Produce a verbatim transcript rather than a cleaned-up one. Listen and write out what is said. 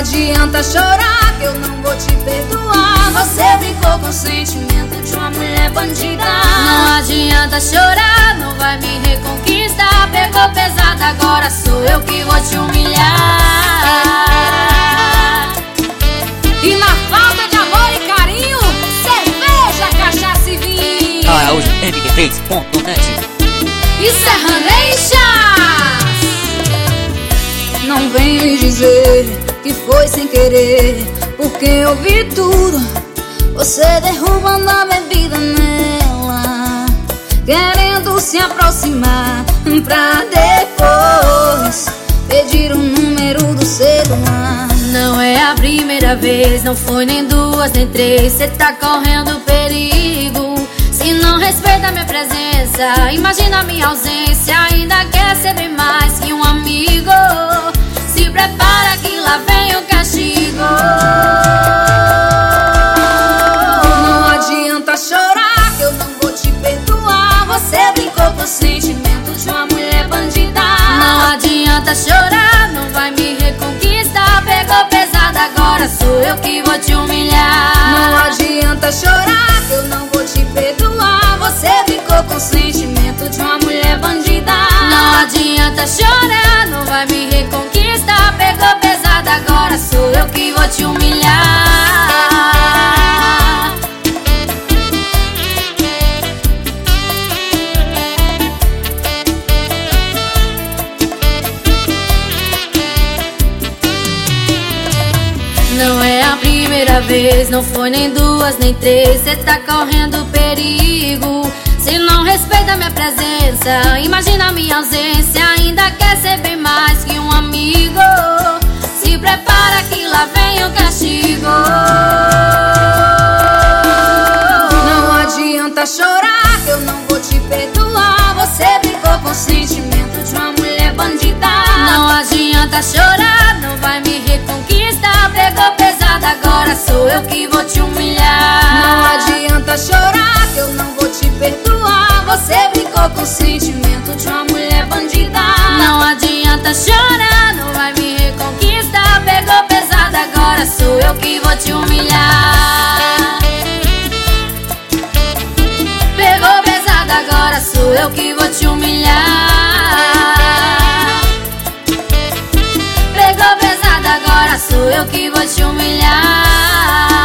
adianta chorar que eu não vou te perdoar. Você brincou com o sentimento de uma mulher bandida. Não adianta chorar, não vai me reconquistar. Pegou pesado, agora sou eu que vou te humilhar. E na falta de amor e carinho, cerveja, cachaça e vinho. Araújo M D três ponto net E Serraneixas. Não vem me dizer que foi sem querer, porque eu vi tudo, você derrubando a bebida nela, querendo se aproximar pra depois pedir o número do celular. Não é a primeira vez, não foi nem duas nem três. Cê tá correndo perigo se não respeita minha presença. Imagina minha ausência, ainda quer ser bem mais que um amigo. Se prepara que lá vem o castigo. Não adianta chorar que eu não vou te perdoar. Você brincou com o sentimento de uma mulher bandida. Não adianta chorar, não vai me reconquistar. Pegou pesado, agora sou eu que vou te humilhar. Não adianta chorar que eu não vou te perdoar. Você brincou com o sentimento de uma mulher bandida. Não adianta chorar, não vai me reconquistar. Pegou pesado, agora sou eu que vou te humilhar. Não é a primeira vez, não foi nem duas nem três. Cê tá correndo perigo se não respeita minha presença. Imagina minha ausência, ainda quer ser bem mais que um amigo. Se prepara que lá vem o castigo. Não adianta chorar que eu não vou te perdoar. Você brincou com o sentimento de uma mulher bandida. Não adianta chorar, não vai me reconquistar. Pegou pesado, agora sou eu que vou te humilhar. Não adianta chorar que eu não vou te perdoar. Você brincou com o sentimento de uma mulher bandida. Não adianta chorar, não vai me reconquistar. Pegou pesado, agora sou eu que vou te humilhar. Pegou pesado, agora sou eu que vou te humilhar. Pegou pesado, agora sou eu que vou te humilhar.